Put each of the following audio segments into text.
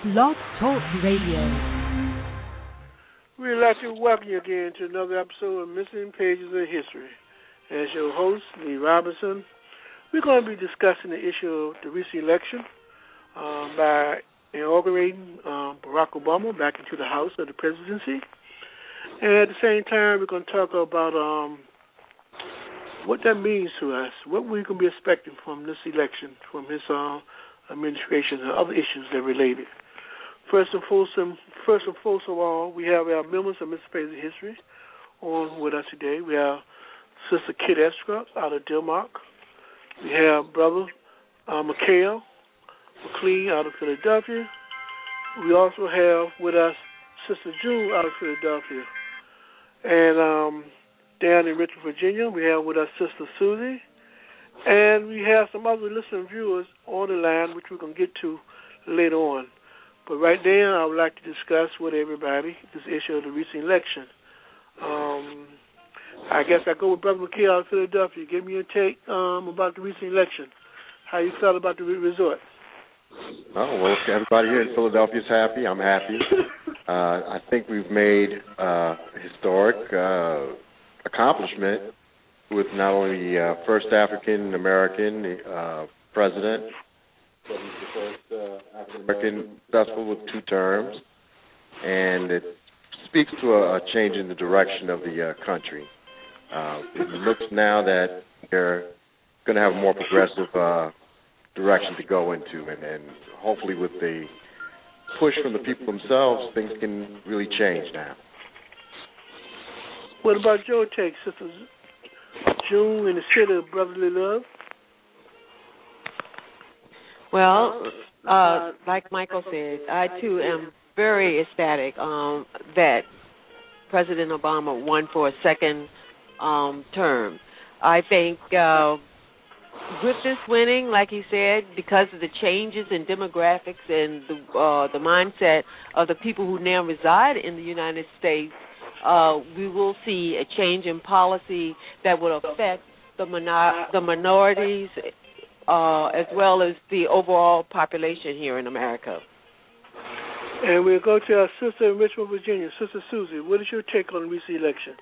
Blog Talk Radio. We'd like to welcome you again to another episode of Missing Pages of History. As your host, Lee Robinson, we're going to be discussing the issue of the recent election by inaugurating Barack Obama back into the House of the presidency. And at the same time, we're going to talk about what that means to us, what we can be expecting from this election, from his administration and other issues that are related. First and foremost of all, we have our members of Missing Pages of History on with us today. We have Sister Kit Estrup out of Denmark. We have Brother Mikhail McLean out of Philadelphia. We also have with us Sister June out of Philadelphia. And down in Richmond, Virginia, we have with us Sister Susie. And we have some other listening viewers on the line, which we're going to get to later on. But right now, I would like to discuss with everybody this issue of the recent election. I guess I go with Brother McKay out of Philadelphia. Give me your take about the recent election. How you felt about the result? Oh, well, everybody here in Philadelphia is happy. I'm happy. I think we've made a historic accomplishment with not only the first African-American president, but he's the first African-American successful with 2 terms, and it speaks to a change in the direction of the country. It looks now that they're going to have a more progressive direction to go into, and hopefully with the push from the people themselves, things can really change now. What about your take, Sister June, in the city of brotherly love? Well, like Michael said, I too am very ecstatic that President Obama won for a second term. I think with this winning, like he said, because of the changes in demographics and the mindset of the people who now reside in the United States, we will see a change in policy that will affect the minorities as well as the overall population here in America. And we'll go to our sister in Richmond, Virginia, Sister Susie. What is your take on the recent election?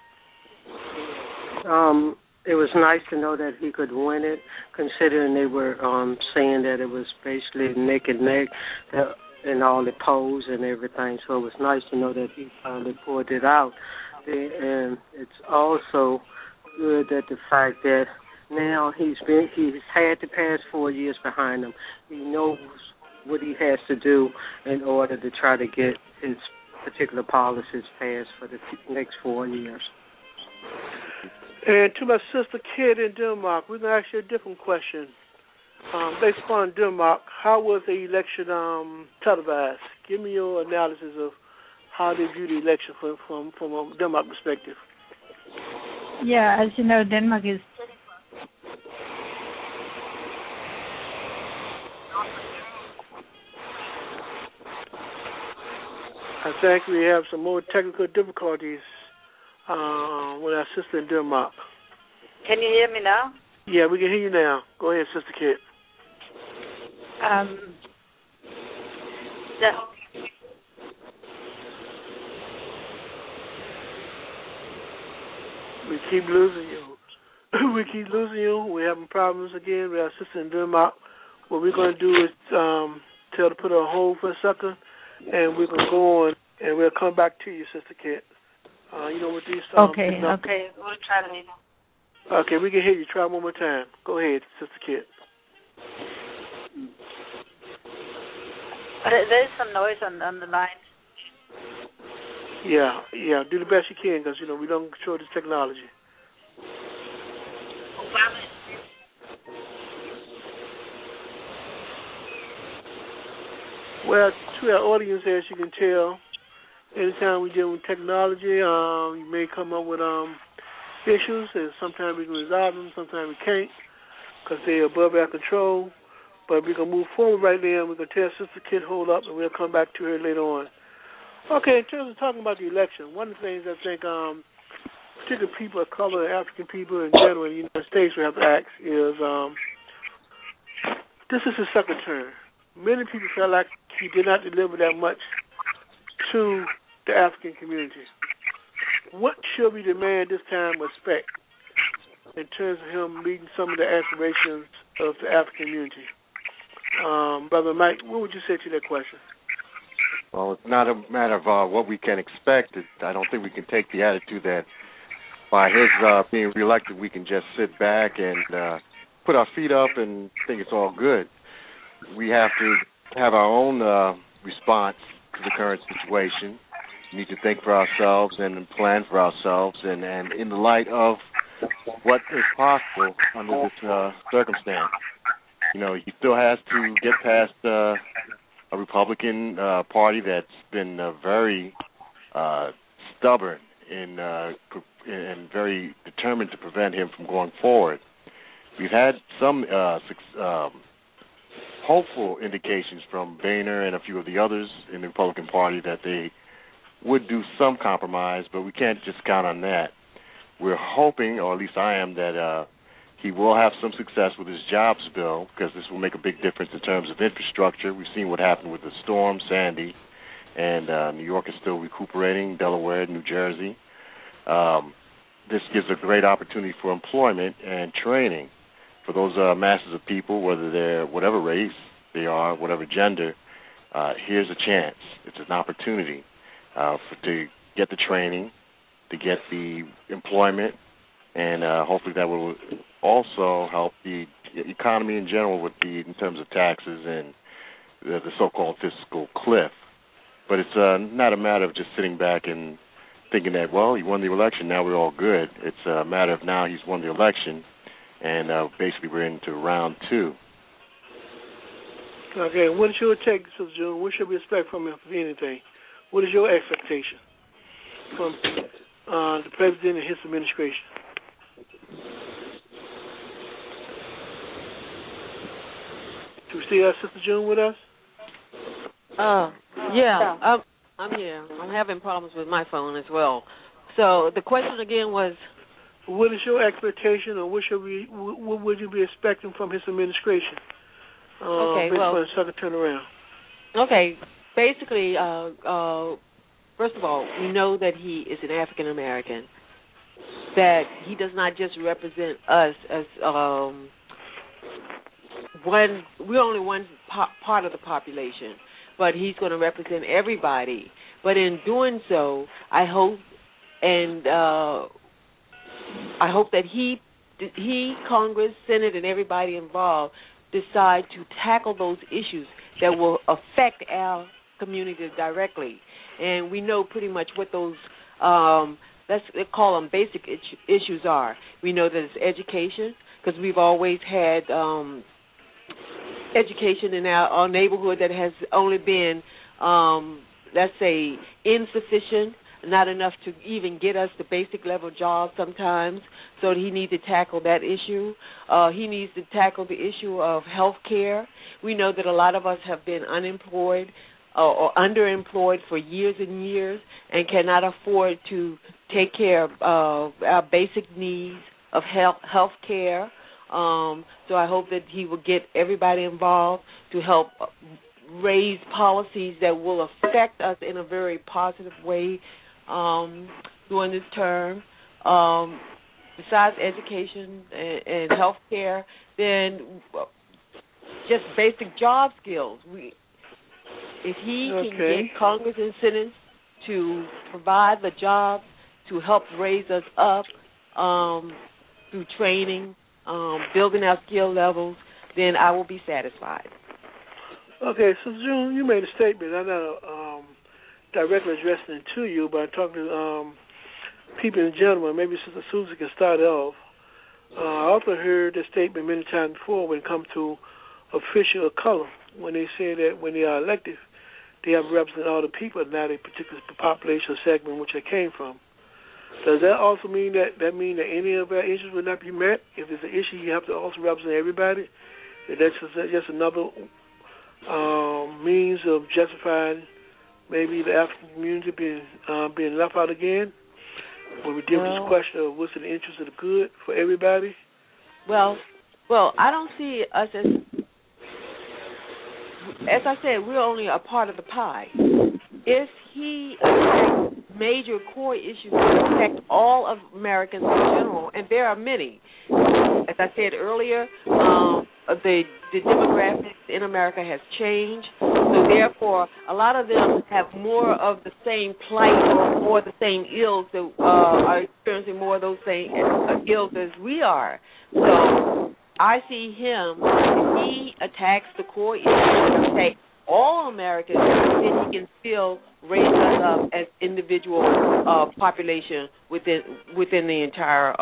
It was nice to know that he could win it, considering they were saying that it was basically neck and neck in all the polls and everything. So it was nice to know that he finally pulled it out. And it's also good that the fact that now he's had the past 4 years behind him. He knows what he has to do in order to try to get his particular policies passed for the next 4 years. And to my sister Kid in Denmark, we're going to ask you a different question. Based upon Denmark, how was the election televised? Give me your analysis of how they view the election from a Denmark perspective. Yeah, as you know, Denmark is... I think we have some more technical difficulties with our sister in Denmark. Can you hear me now? Yeah, we can hear you now. Go ahead, Sister Kit. Yeah. We keep losing you. We're having problems again with our sister in Denmark. What we're going to do is tell her to put her on hold for a second, and we're going to go on, and we'll come back to you, Sister Kit. With these... Okay. We'll try to later. Okay, we can hear you. Try one more time. Go ahead, Sister Kit. There's some noise on the line. Yeah. Do the best you can because, we don't control this technology. Well, to our audience, as you can tell, anytime we deal with technology, you may come up with issues, and sometimes we can resolve them, sometimes we can't because they're above our control. But we're going to move forward right now. We're going to tell Sister Kid hold up, and we'll come back to her later on. Okay, in terms of talking about the election, one of the things I think particular people of color, African people in general in the United States we have to ask is, this is his second term. many people felt like he did not deliver that much to the African community. What should we demand this time respect in terms of him meeting some of the aspirations of the African community? Brother Mike, what would you say to that question? Well, it's not a matter of what we can expect. I don't think we can take the attitude that by his being reelected, we can just sit back and put our feet up and think it's all good. We have to have our own response to the current situation. We need to think for ourselves and plan for ourselves, and in the light of what is possible under this circumstance. You know, he still has to get past a Republican Party that's been very stubborn and very determined to prevent him from going forward. We've had some hopeful indications from Boehner and a few of the others in the Republican Party that they would do some compromise, but we can't just count on that. We're hoping, or at least I am, that he will have some success with his jobs bill, because this will make a big difference in terms of infrastructure. We've seen what happened with the storm, Sandy, and New York is still recuperating, Delaware, New Jersey. This gives a great opportunity for employment and training for those masses of people, whether they're whatever race they are, whatever gender. Here's a chance. It's an opportunity to get the training, to get the employment, and hopefully that will also help the economy in general in terms of taxes and the so-called fiscal cliff. But it's not a matter of just sitting back and thinking that, well, he won the election, now we're all good. It's a matter of now he's won the election, and basically we're into round two. Okay, what is your take, Sister June? What should we expect from him, if anything? What is your expectation from the president and his administration? Do we still have Sister June with us? Yeah, I'm here. I'm having problems with my phone as well. So the question again was, what is your expectation, or what would you be expecting from his administration? Okay, well, for the second turnaround. Okay, basically, first of all, we know that he is an African American, that he does not just represent us as we're only one part of the population, but he's going to represent everybody. But in doing so, I hope that he, Congress, Senate, and everybody involved decide to tackle those issues that will affect our community directly. And we know pretty much what those, let's call them basic issues are. We know that it's education, because we've always had education in our neighborhood that has only been, let's say, insufficient, not enough to even get us the basic level jobs sometimes, so he needs to tackle that issue. He needs to tackle the issue of health care. We know that a lot of us have been unemployed or underemployed for years and years and cannot afford to take care of our basic needs of health care. So I hope that he will get everybody involved to help raise policies that will affect us in a very positive way during this term. Besides education and health care, then just basic job skills. If he can get Congress and Senate to provide the jobs to help raise us up through training, building our skill levels, then I will be satisfied. Okay, so June, you made a statement. I'm not directly addressing it to you, but I'm talking to people in general. Maybe Sister Susan can start off. I also heard the statement many times before when it comes to official of color, when they say that when they are elected, they have to represent all the people, not a particular population or segment which they came from. Does that also mean that any of our issues will not be met? If there's an issue, you have to also represent everybody? If that's just another means of justifying maybe the African community being left out again? When we deal with this question of what's in the interest of the good for everybody? Well, I don't see us as as I said, we're only a part of the pie. If he attacks major core issues that affect all of Americans in general, and there are many, as I said earlier, the demographics in America has changed, so therefore a lot of them have more of the same plight or more of the same ills that are experiencing more of those same ills as we are. So I see him, if he attacks the core issues and attacks all Americans, then he can still raise us up as individual population within the entire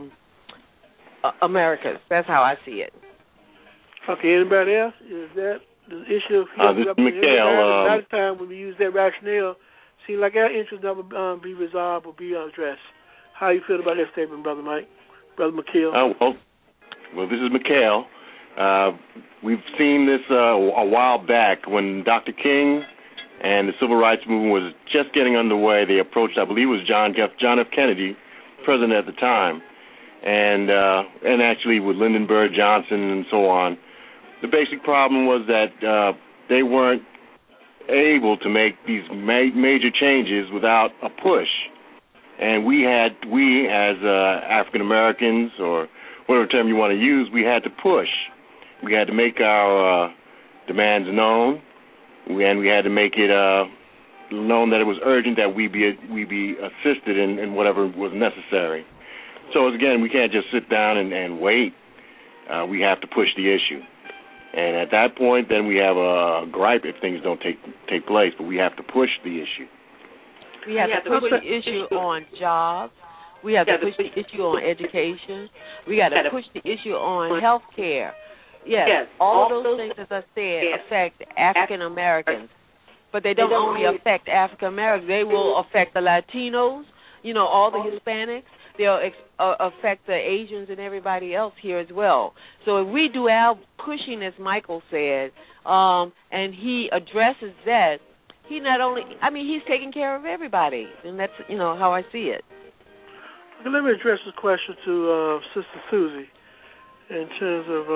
Americas. That's how I see it. Okay, anybody else? Is that the issue of this is Mikhail. Last time when we used that rationale, seemed like our interests never be resolved or be addressed. How you feel about that statement, Brother Mike? Brother Mikhail? Well, this is Mikhail. We've seen this a while back when Dr. King and the Civil Rights Movement was just getting underway. They approached, I believe it was John F. Kennedy, president at the time, and actually with Lyndon Bird Johnson and so on. The basic problem was that they weren't able to make these major changes without a push. And we as African Americans, or whatever term you want to use, we had to push. We had to make our demands known, and we had to make it known that it was urgent that we be assisted in whatever was necessary. So again, we can't just sit down and wait. We have to push the issue. And at that point, then we have a gripe if things don't take place, but we have to push the issue. We have to push the issue on jobs. We have to push the issue on education. We got to push the issue on health care. Yes, all of those things, as I said, affect African Americans. But they don't only affect African Americans. They will affect the Latinos, all the Hispanics. They'll affect the Asians and everybody else here as well. So if we do our pushing, as Michael said, and he addresses that, he not only, he's taking care of everybody. And that's, how I see it. Okay, let me address this question to Sister Susie in terms of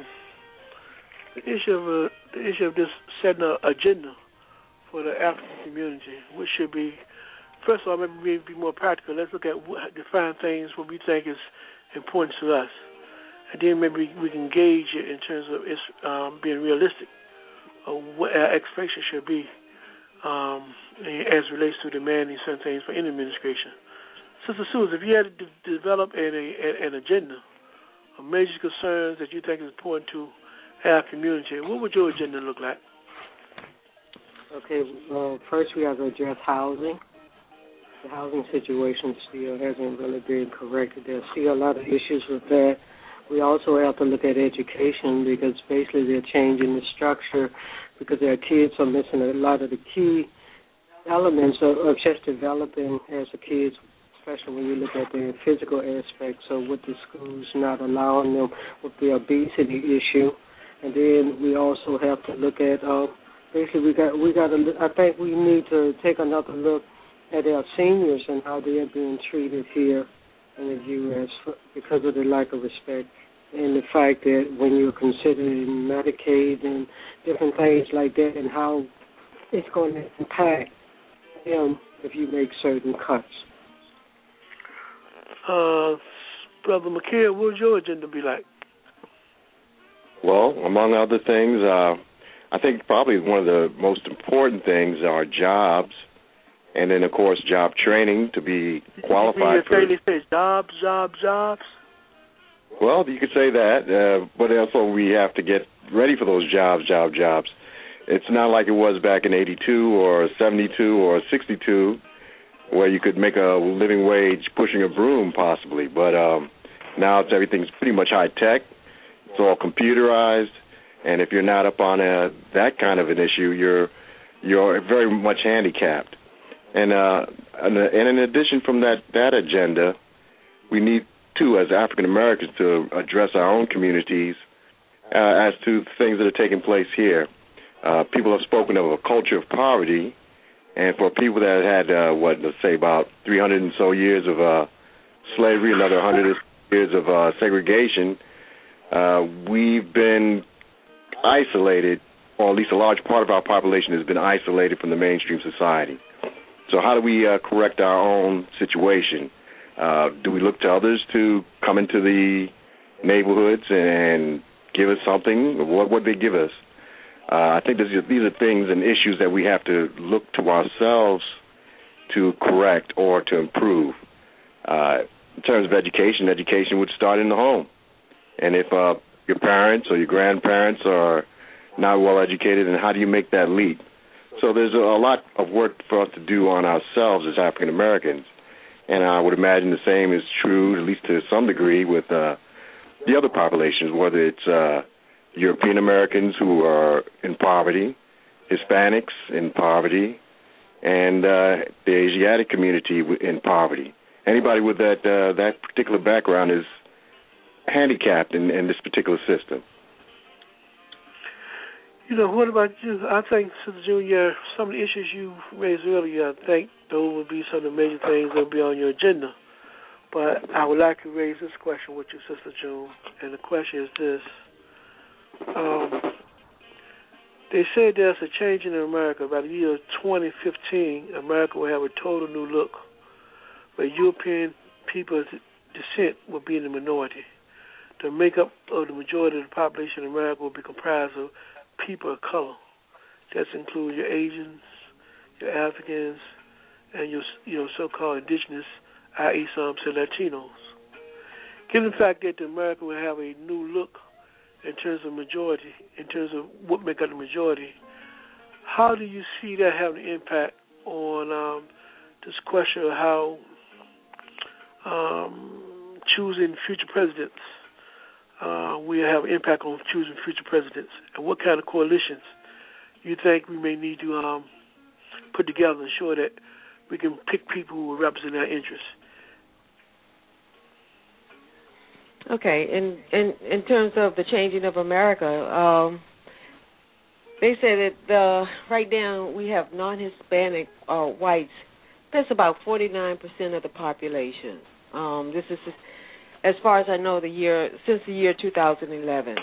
the issue of this setting an agenda for the African community, which should be, first of all, maybe be more practical. Let's look at define things what we think is important to us, and then maybe we can gauge it in terms of its being realistic, or what our expectation should be as it relates to demanding certain things for any administration. Sister Susan, if you had to develop an agenda of major concerns that you think is important to our community, what would your agenda look like? Okay, first we have to address housing. The housing situation still hasn't really been corrected. There's still a lot of issues with that. We also have to look at education because basically they're changing the structure because their kids are missing a lot of the key elements of just developing as a kids, especially when you look at the physical aspects of what the schools not allowing them with the obesity issue. And then we also have to look at basically I think we need to take another look at our seniors and how they are being treated here in the U.S. because of the lack of respect and the fact that when you're considering Medicaid and different things like that and how it's going to impact them if you make certain cuts. Brother McKay, what would your agenda be like? Well, among other things, I think probably one of the most important things are jobs, and then, of course, job training to be qualified for. They say jobs. Well, you could say that, but also we have to get ready for those jobs. It's not like it was back in 82 or 72 or 62 where you could make a living wage pushing a broom possibly, but now everything's pretty much high-tech. It's all computerized, and if you're not up on that kind of an issue, you're very much handicapped. And in addition from that agenda, we need to, as African Americans, to address our own communities as to things that are taking place here. People have spoken of a culture of poverty, and for people that had, let's say about 300 and so years of slavery, another 100 years of segregation, we've been isolated or at least a large part of our population, has been isolated from the mainstream society. So how do we correct our own situation? Do we look to others to come into the neighborhoods and give us something? What would they give us? I think these are things and issues that we have to look to ourselves to correct or to improve. In terms of education, education would start in the home. And if your parents or your grandparents are not well educated, then how do you make that leap? So there's a lot of work for us to do on ourselves as African Americans. And I would imagine the same is true, at least to some degree, with the other populations, whether it's European Americans who are in poverty, Hispanics in poverty, and the Asiatic community in poverty. Anybody with that particular background is handicapped in this particular system. What about you? I think, Sister June, some of the issues you raised earlier, I think those would be some of the major things that will be on your agenda. But I would like to raise this question with you, Sister June, and the question is this. They say there's a change in America. By the year 2015, America will have a total new look, where European people's descent will be in the minority. The makeup of the majority of the population in America will be comprised of people of color. That includes your Asians, your Africans, and your so-called indigenous, i.e. some say Latinos. Given the fact that America will have a new look in terms of majority, in terms of what make up the majority, how do you see that having an impact on this question of how choosing future presidents will have an impact on choosing future presidents, and what kind of coalitions you think we may need to put together to ensure that we can pick people who will represent our interests? Okay, in terms of the changing of America, they say that right now we have non-Hispanic whites. That's about 49% of the population. This is, as far as I know, since the year 2011.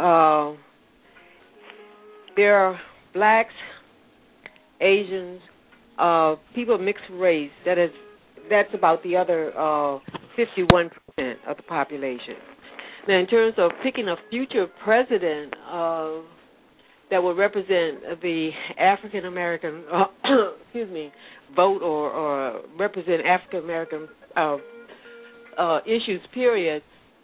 There are blacks, Asians, people of mixed race. That's about the other 51% of the population. Now, in terms of picking a future president that will represent the African American, vote or represent African American issues, period.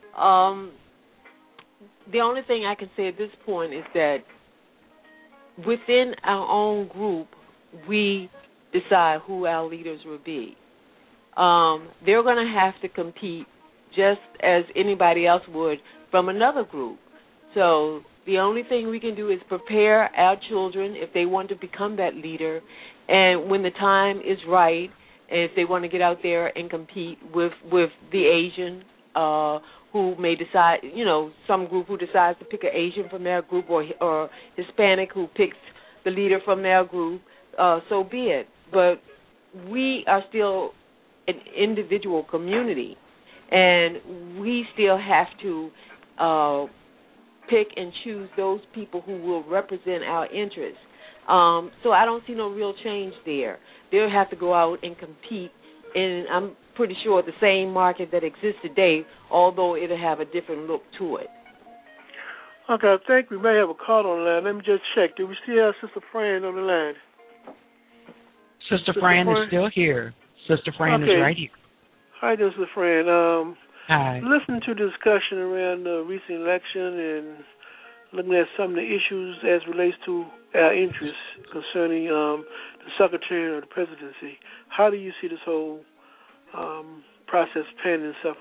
The only thing I can say at this point is that within our own group, we decide who our leaders will be. They're going to have to compete just as anybody else would from another group. So the only thing we can do is prepare our children if they want to become that leader, and when the time is right, and if they want to get out there and compete with the Asian who may decide, some group who decides to pick an Asian from their group, or Hispanic who picks the leader from their group, so be it. But we are still an individual community, and we still have to pick and choose those people who will represent our interests. So I don't see no real change there. They'll have to go out and compete in, I'm pretty sure, the same market that exists today, although it'll have a different look to it. Okay, I think we may have a call on the line. Let me just check. Do we still have Sister Fran on the line? Sister Fran is still here. Sister Fran is right here. Hi, Sister Fran. Hi. Listening to the discussion around the recent election and looking at some of the issues as relates to our interests concerning the secretary of the presidency, how do you see this whole process panning itself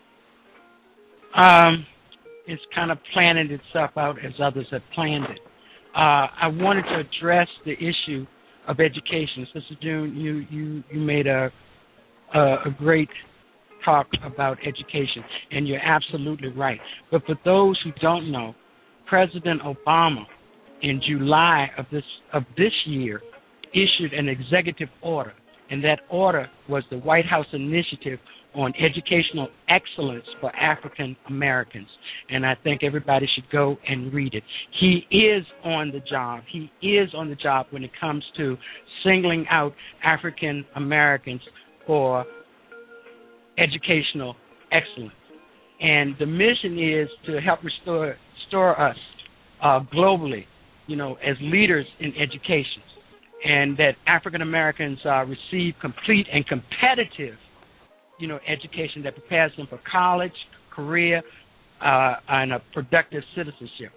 out? It's kind of planning itself out as others have planned it. I wanted to address the issue of education. Sister June, you made a great talk about education, and you're absolutely right. But for those who don't know, President Obama, in July of this year, issued an executive order And that order was the White House Initiative on Educational Excellence for African Americans. And I think everybody should go and read it. He is on the job. He is on the job when it comes to singling out African Americans for educational excellence. And the mission is to help restore us globally, as leaders in education, and that African Americans receive complete and competitive, education that prepares them for college, career, and a productive citizenship.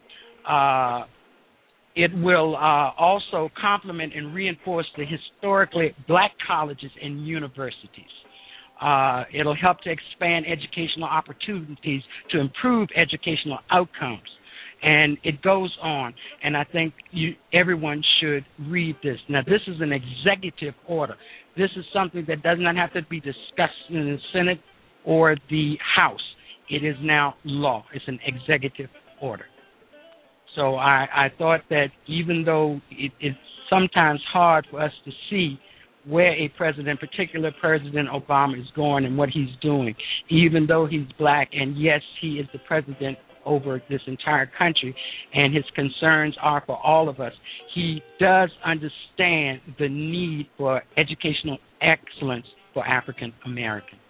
It will also complement and reinforce the historically black colleges and universities. It'll help to expand educational opportunities to improve educational outcomes. And it goes on, and I think everyone should read this. Now, this is an executive order. This is something that does not have to be discussed in the Senate or the House. It is now law. It's an executive order. So I thought that even though it's sometimes hard for us to see where a president, particularly President Obama, is going and what he's doing, even though he's black, and yes, he is the president over this entire country, and his concerns are for all of us, he does understand the need for educational excellence for African Americans.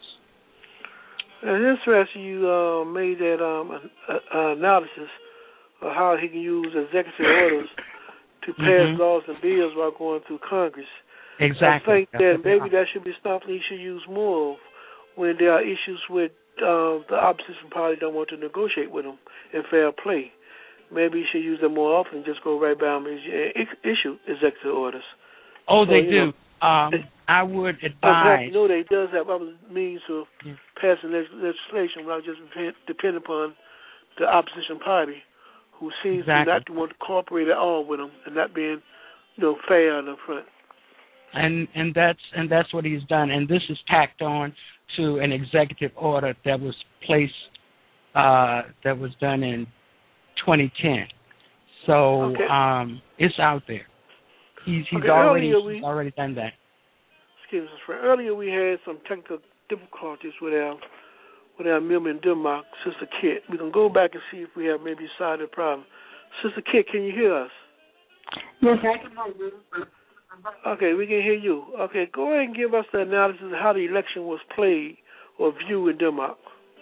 And it's interesting you made that analysis of how he can use executive orders to pass laws and bills while going through Congress. Exactly. I think that maybe that should be something he should use more of when there are issues with the opposition party don't want to negotiate with him in fair play. Maybe he should use them more often, just go right by him and issue executive orders. Oh, so, they do. I would advise. That he does have other means of passing legislation without just depending upon the opposition party, who seems to not want to cooperate at all with him and not being, fair on the front. And that's what he's done. And this is tacked on to an executive order that was placed, that was done in 2010. So it's out there. He's already done that. Excuse me, friend. Earlier we had some technical difficulties with our member in Denmark, Sister Kit. We can go back and see if we have maybe solved the problem. Sister Kit, can you hear us? Yes, I can hear you. Okay, we can hear you. Okay, go ahead and give us the analysis of how the election was played or viewed in Denmark.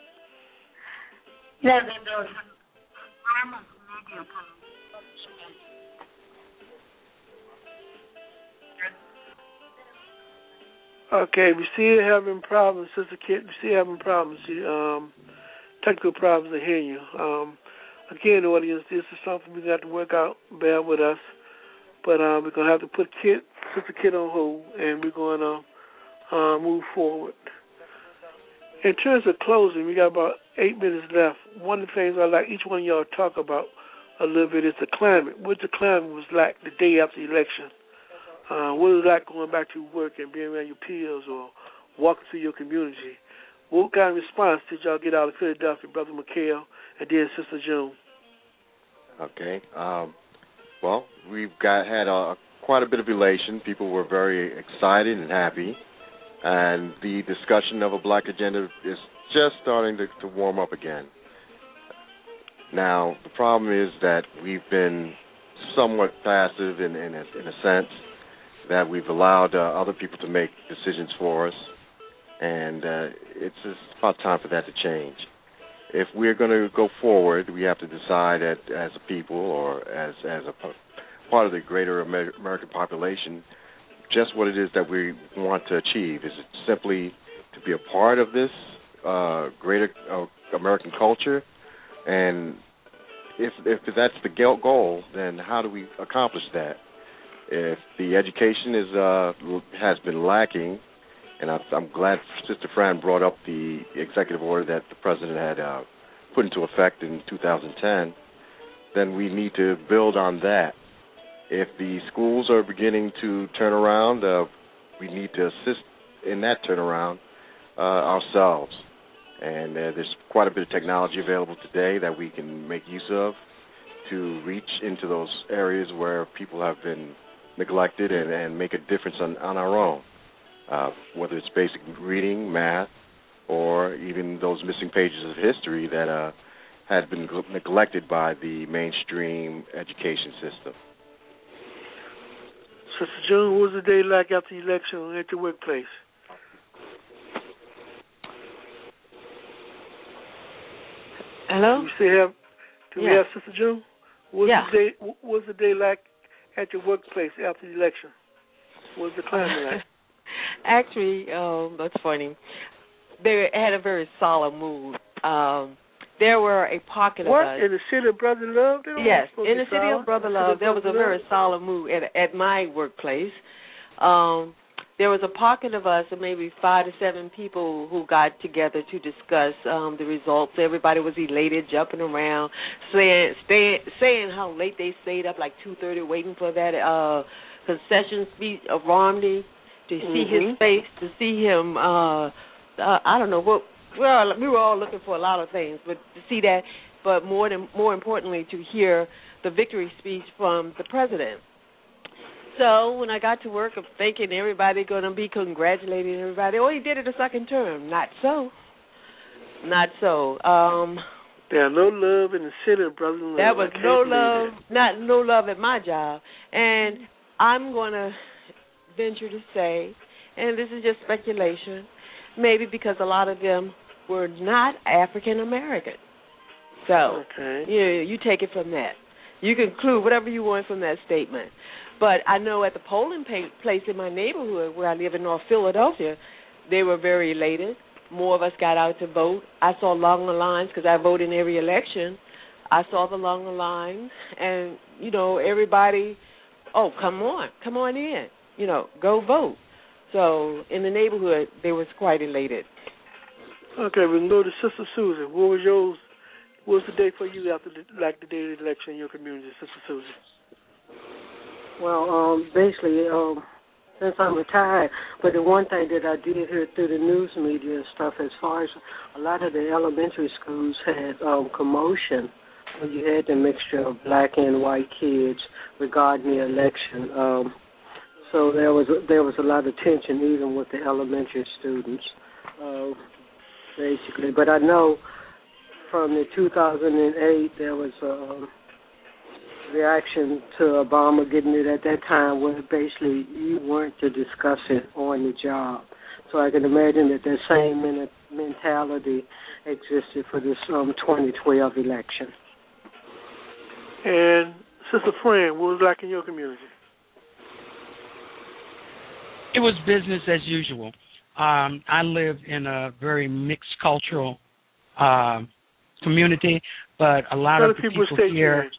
Yeah, there was media. Okay, we still having problems, Sister Kit. We still having problems. Technical problems of hearing you. Again, audience, this is something we got to work out. Bear with us. But we're going to have to put Sister Kit on hold, and we're going to move forward. In terms of closing, we got about 8 minutes left. One of the things I'd like each one of y'all to talk about a little bit is the climate. What the climate was like the day after the election. What was it like going back to work and being around your peers or walking through your community? What kind of response did y'all get out of Philadelphia, Brother McHale, and then Sister June? Okay. Well, we've had quite a bit of elation. People were very excited and happy. And the discussion of a black agenda is just starting to warm up again. Now, the problem is that we've been somewhat passive in a sense, that we've allowed other people to make decisions for us. And it's just about time for that to change. If we're going to go forward, we have to decide as a people or as a part of the greater American population just what it is that we want to achieve. Is it simply to be a part of this greater American culture? And if that's the goal, then how do we accomplish that? If the education has been lacking, and I'm glad Sister Fran brought up the executive order that the President had put into effect in 2010, then we need to build on that. If the schools are beginning to turn around, we need to assist in that turnaround ourselves. And there's quite a bit of technology available today that we can make use of to reach into those areas where people have been neglected and make a difference on our own. whether it's basic reading, math, or even those missing pages of history that had been neglected by the mainstream education system. Sister June, what was the day like after the election at your workplace? Hello? Do we have Sister June? What was the day like at your workplace after the election? What was the climate like? Actually, that's funny. They had a very solemn mood. There were a pocket of us. In the city of Brother Love? Yes, in the city of Brother Love, there was a very solemn mood at my workplace. There was a pocket of us of maybe 5 to 7 people who got together to discuss the results. Everybody was elated, jumping around, saying how late they stayed up, like 2:30, waiting for that concession speech of Romney, to see his face, to see him. I don't know what. We were all looking for a lot of things, but to see that, but more importantly, to hear the victory speech from the president. So when I got to work, I'm thinking everybody going to be congratulating everybody. Oh, he did it a second term. Not so. Not so. There's no love in the city, Brother Love. There was no love at my job. And I'm going to venture to say, and this is just speculation, maybe because a lot of them were not African American. So, you take it from that. You conclude whatever you want from that statement. But I know at the polling place in my neighborhood where I live in North Philadelphia, they were very elated. More of us got out to vote. I saw longer lines because I vote in every election. I saw the longer lines, and, everybody, come on in, go vote. So in the neighborhood, they was quite elated. Okay, we can go to Sister Susan. What was the day for you after the day of the election in your community, Sister Susan? Well, basically, since I'm retired, but the one thing that I did hear through the news media and stuff, as far as a lot of the elementary schools had commotion, where you had the mixture of black and white kids regarding the election. So there was a lot of tension even with the elementary students, basically. But I know from the 2008 there was a reaction to Obama getting it at that time where basically you weren't to discuss it on the job. So I can imagine that same mentality existed for this 2012 election. And Sister Fran, what was it like in your community? It was business as usual. I live in a very mixed cultural community, but a lot of the people here,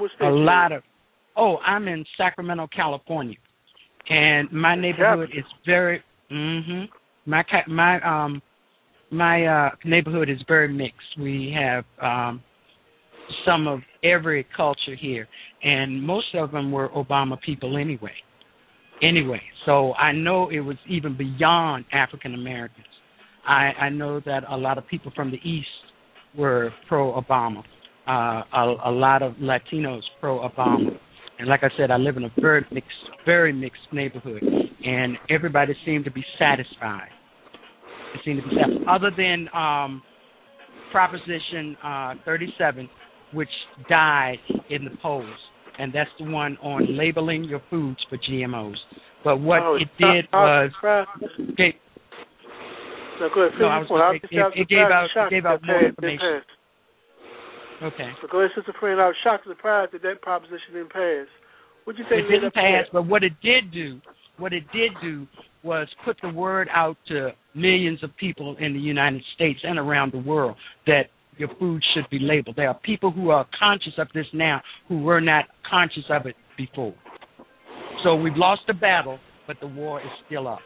I'm in Sacramento, California, and my neighborhood is very, my neighborhood is very mixed. We have some of every culture here, and most of them were Obama people anyway, so I know it was even beyond African Americans. I know that a lot of people from the East were pro-Obama, a lot of Latinos pro-Obama. And like I said, I live in a very mixed neighborhood, and everybody seemed to be satisfied. Other than Proposition 37, which died in the polls, and that's the one on labeling your foods for GMOs. But what it did was it gave out more information. Okay. So go ahead, Sister Fran. I was shocked and surprised that proposition didn't pass. What do you think? It didn't pass, but what it did do was put the word out to millions of people in the United States and around the world that your food should be labeled. There are people who are conscious of this now who were not conscious of it before. So we've lost the battle, but the war is still up.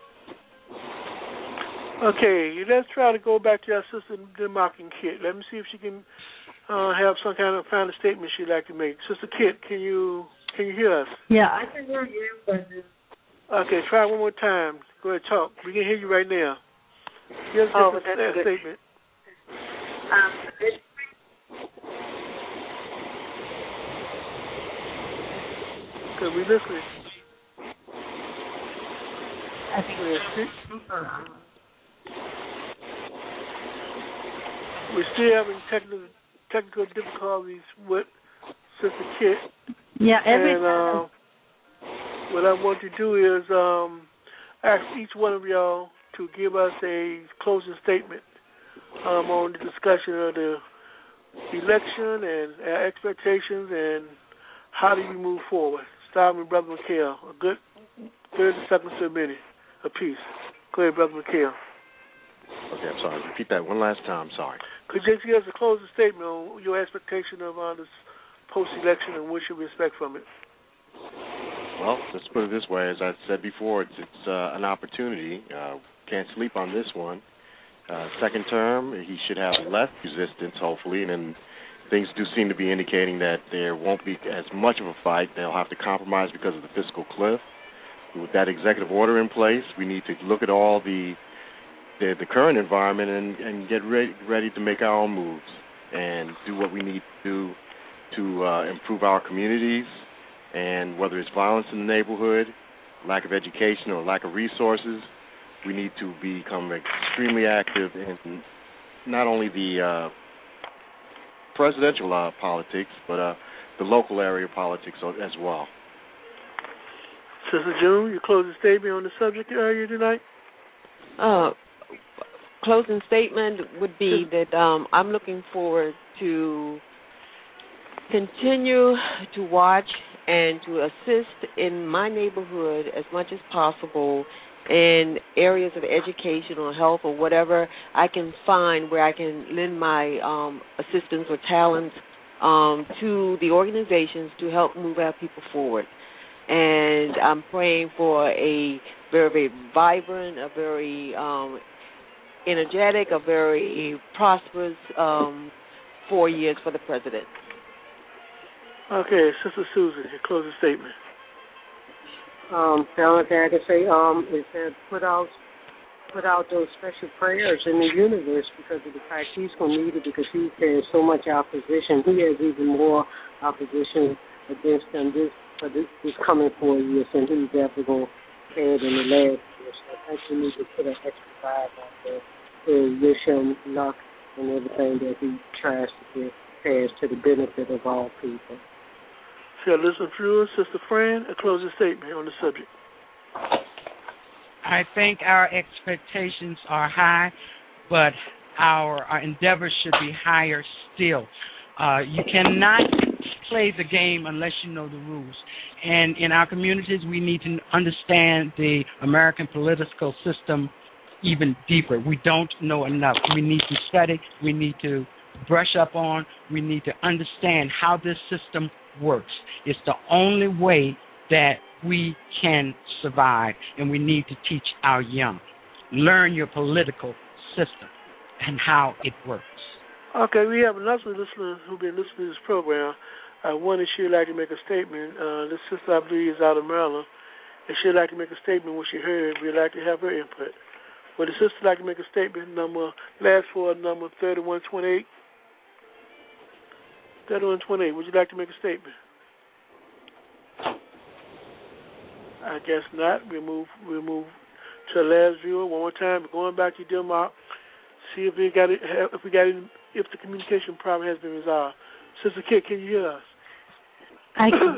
Okay, let's try to go back to our sister Demarcking Kit. Let me see if she can have some kind of final statement she'd like to make. Sister Kit, can you hear us? Yeah, I can hear you. But... Okay, try one more time. Go ahead, talk. We can hear you right now. Here's a statement. Can we listen? I think we're still having technical difficulties with Sister Kit. Yeah, and what I want to do is ask each one of y'all to give us a closing statement on the discussion of the election and our expectations and how do we move forward. Starting with Brother McHale, a good 30 seconds to a minute apiece. Go ahead, Brother McHale. Okay, I'm sorry. Repeat that one last time. Sorry. Could you give us a closing statement on your expectation of this post-election and what should we expect from it? Well, let's put it this way. As I said before, it's an opportunity. Can't sleep on this one. Second term, he should have less resistance, hopefully, and then things do seem to be indicating that there won't be as much of a fight. They'll have to compromise because of the fiscal cliff. With that executive order in place, we need to look at all the current environment and get ready to make our own moves and do what we need to do to improve our communities. And whether it's violence in the neighborhood, lack of education, or lack of resources, we need to become extremely active in not only the presidential politics, but the local area politics as well. Sister June, your closing statement on the subject earlier tonight? Closing statement would be that I'm looking forward to continue to watch and to assist in my neighborhood as much as possible in areas of education or health or whatever I can find where I can lend my assistance or talents to the organizations to help move our people forward. And I'm praying for a very, very vibrant, a very energetic, a very prosperous 4 years for the president. Okay, Sister Susan, your closing statement. The only thing I can say is that put out those special prayers in the universe because of the fact he's going to need it because he has so much opposition. He has even more opposition against him this coming 4 years than he's ever going to have in the last year. So I think we need to put an extra vibe out there to wish him luck and everything that he tries to get passed to the benefit of all people. Shall listen through Sister Fran, a closing statement on the subject. I think our expectations are high, but our endeavors should be higher still. You cannot play the game unless you know the rules. And in our communities, we need to understand the American political system even deeper. We don't know enough. We need to study. We need to brush up on. We need to understand how this system works. It's the only way that we can survive, and we need to teach our young. Learn your political system and how it works. Okay, we have another listener who's been listening to this program. One is she'd like to make a statement. This sister, I believe, is out of Maryland, and she'd like to make a statement what she heard. We'd like to have her input. Would the sister like to make a statement? Last four, number 3128. 3128. Would you like to make a statement? I guess not. We'll move to the last viewer one more time. We're going back to Dilmar. See if if the communication problem has been resolved. Sister Kit, can you hear us? I can.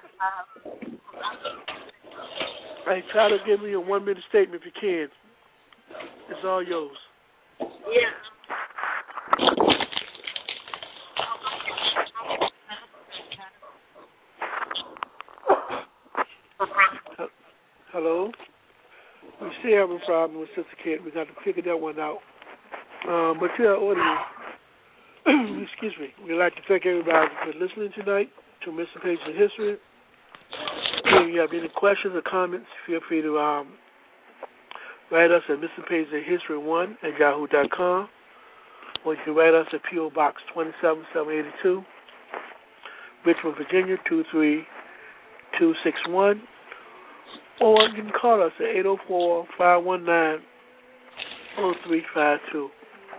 Hey, try to give me a 1 minute statement if you can. It's all yours. Yeah. Hello? We still having a problem with Sister Kit. We got to figure that one out. But to our audience, excuse me, we'd like to thank everybody for listening tonight to Missing Pages of History. If you have any questions or comments, feel free to write us at missingpagesofhistory1@yahoo.com, or you can write us at P.O. Box 27782, Richmond, Virginia 23261, or you can call us at 804-519-0352.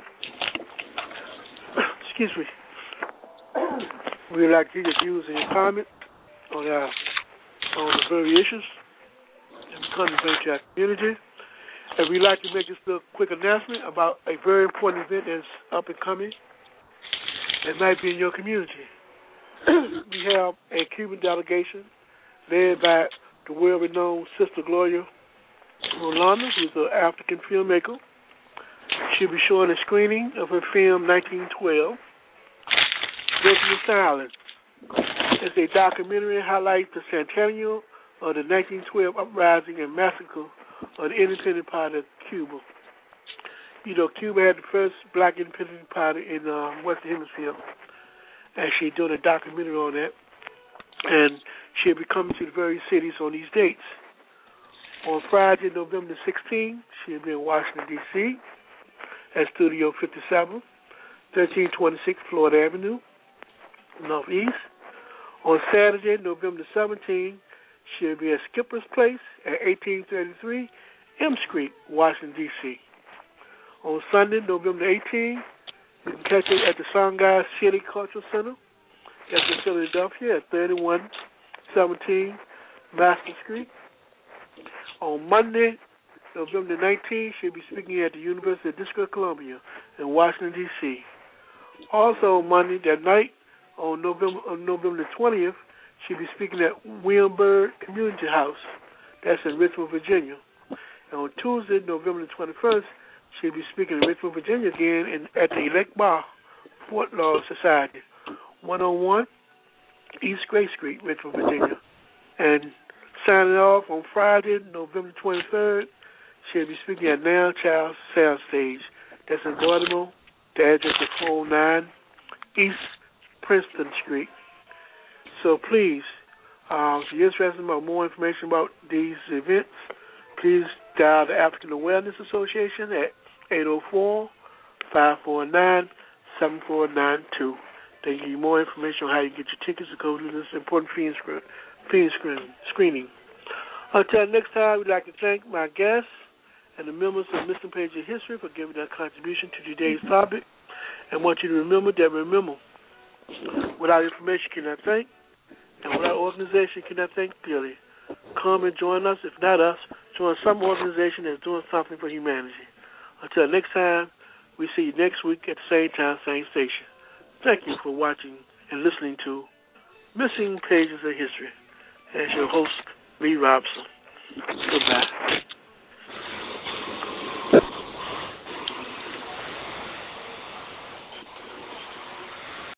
Excuse me. We would like to hear your views and your comments on the very issues. And come to bring to our community. And we'd like to make this little quick announcement about a very important event that's up and coming that might be in your community. We have a Cuban delegation led by the world-renowned Sister Gloria Rolanda, who's an African filmmaker. She'll be showing a screening of her film 1912, Breaking the Silence. It's a documentary highlights the centennial of the 1912 uprising and massacre of the independent party of Cuba. You know, Cuba had the first black independent party in Western Hemisphere, and she's doing a documentary on that. And she'll be coming to the various cities on these dates. On Friday, November 16th, she'll be in Washington, D.C. at Studio 57, 1326 Florida Avenue, Northeast. On Saturday, November 17th, she'll be at Skipper's Place at 1833 M Street, Washington, D.C. On Sunday, November 18th, you can catch her at the Songhai City Cultural Center. That's in Philadelphia at 3117 Master Street. On Monday, November 19th, she'll be speaking at the University of District of Columbia in Washington, D.C. Also Monday that night, on November 20th, she'll be speaking at Williamsburg Community House. That's in Richmond, Virginia. And on Tuesday, November 21st, she'll be speaking in Richmond, Virginia again at the Elect Bar Fort Law Society, 101 East Gray Street, Richmond, Virginia. And signing off on Friday, November 23rd, she'll be speaking at Now Child Soundstage. That's in Baltimore. The address is 409 East Princeton Street. So please, if you're interested in more information about these events, please dial the African Awareness Association at 804-549-7492. They give you more information on how you get your tickets to go to this important film screening. Until next time, we'd like to thank my guests and the members of Missing Pages of History for giving their contribution to today's topic. And want you to remember, without information you cannot think, and without organization you cannot think clearly. Come and join us. If not us, join some organization that's doing something for humanity. Until next time, we see you next week at the same time, same station. Thank you for watching and listening to Missing Pages of History. As your host, Lee Robson. Goodbye.